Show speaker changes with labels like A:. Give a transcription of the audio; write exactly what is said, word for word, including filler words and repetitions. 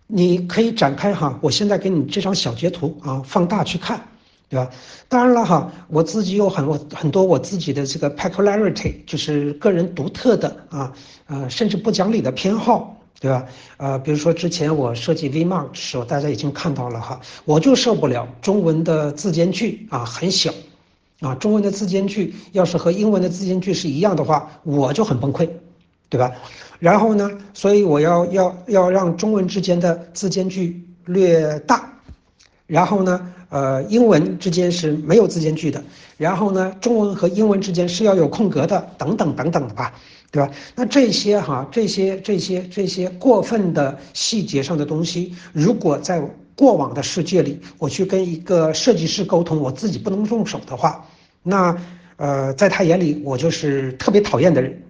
A: 你可以展开哈，我现在给你这张小截图啊，放大去看，对吧？当然了哈，我自己有很多很多我自己的这个 peculiarity，就是个人独特的啊，呃，甚至不讲理的偏好，对吧？呃，比如说之前我设计 Vmark 的时候，大家已经看到了哈，我就受不了中文的字间距啊很小，啊，中文的字间距要是和英文的字间距是一样的话，我就很崩溃，对吧？然后呢，所以我要要要让中文之间的字间距略大，然后呢，呃，英文之间是没有字间距的，然后呢，中文和英文之间是要有空格的，等等等等的吧，对吧？那这些哈，这些这些这些过分的细节上的东西，如果在过往的世界里，我去跟一个设计师沟通，我自己不能动手的话，那呃，在他眼里我就是特别讨厌的人。